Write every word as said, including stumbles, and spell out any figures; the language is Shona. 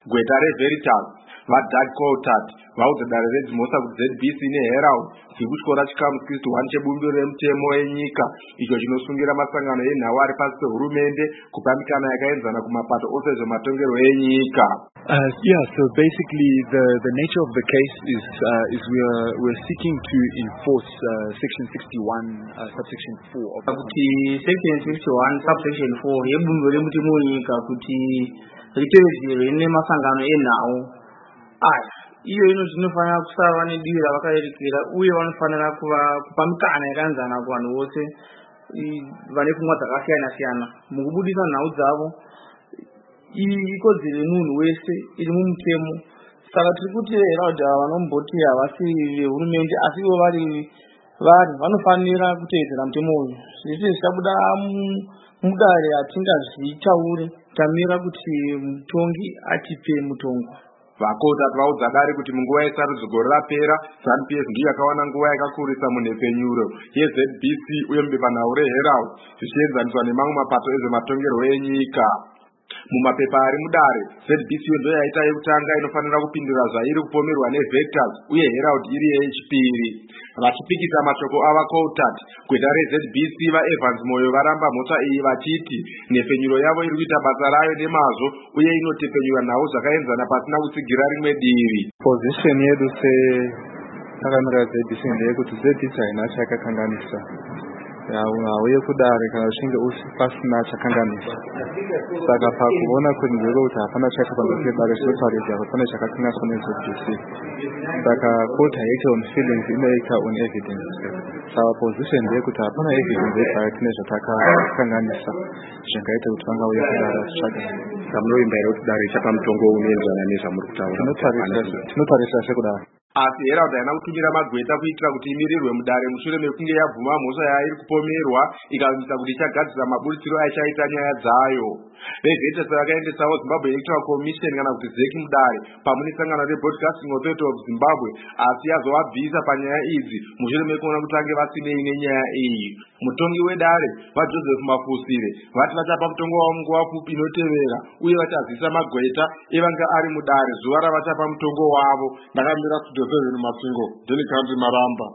gweta reVeritas vaDark Coulthard vaudza dare redzimosa kuti Z B C neHerald dzikutyora chikamu sixty one chebumbiro remutemo wenyika icho chinosungira masangano enhau ari pasi pehurumende kupa mikana yakaenzana kumapato ose ezvematongerwo enyika. Uh, yeah, so basically the, the nature of the case is uh, is we are we're seeking to enforce uh, section sixty-one uh, subsection four of the kuti section sixty-one subsection four yebumbiro remutemo wenyika kuti ritevedzerwe nemasangano enhau aya iyo ino zvinofanira kusava nedivi ravakarerekera uye vanofanira kupa mikana yakaenzana kuvanhu vose vane pfungwa dzakasiyana siyana mukubudisa nhau dzavo. Ikodzero yemunhu wese iri mumutemo. Saka tiri kuti Herald vanomboti havasi vehurumende asi ivo vari vari vanofanira kuteedzera mutemo uyu. Zvese zvichabuda mudare hatingazvitaure tamira kuti mutongi atipe mutongo. VaCoulthard vaudza dare kuti munguva yesarudzo gore rapera ZANU P F ndiyo yakawana nguva yakakurisa munhepfenyuro yeZ B C uye mubepanhau reHerald zvichienzaniswa nemamwe mapato ezvematongerwo enyika. Mumapepa ari mudare Z B C ndiyo yaita yekutanga inofanira kupindura zvairi kupomerwa neVeritas uye Herald iri yechipiri. Vachipikisa mashoko avaCoulthard, gweta reZ B C vaEvans Moyo varamba mhosva iyi vachiti nhepfenyuro yavo iri kuita basa rayo nemazvo uye inotepfenyura nhau zvakaenzana pasina kutsigira rimwe divi. Position yedu seakamira Z B C ndeyekuti Z B C haina chakakanganisa uye kudare kana uchinge pasina chakanganisa. Saka pakuona kuti ndekuti hapana chakakanganisa dare zvinotaridza kuti pane chakakanganiswa neZ B C. Saka court haiti on feelings inoita on evidence. Saka position ndeyekuti hapana evidence yekare tine zvatakakanganisa zvingaita kuti vangauya kudare zvichakanganisa. Samunoimba here kuti dare ichapa mutongo unoenzana nezvamuri kutaura? Tinotarisa sekudaro. Asi Herald haina kutumira magweta kuitira kuti imirirwe mudare mushure mekunge yabvuma mhosva yairi kupomerwa ikavimisa kuti ichagadzira maburitsiro aichaita nyaya dzayo. VeVeritas vakaendesawo Zimbabwe Electoral Commission kana kuti ZEC mudare pamwe nesangano reBroadcasting Authority of Zimbabwe asi yazovabvisa panyaya idzi mushure mekuona kuti vange vasinei nenyaya iyi. Mutongi wedare vaJoseph Mafusire vati vachapa mutongo wavo munguva pfupi inotevera uye vachazivisa magweta evanga ari mudare zuva ravachapa mutongo wavo. Ndakamira studio seven Masingo, Daily Country Maramba.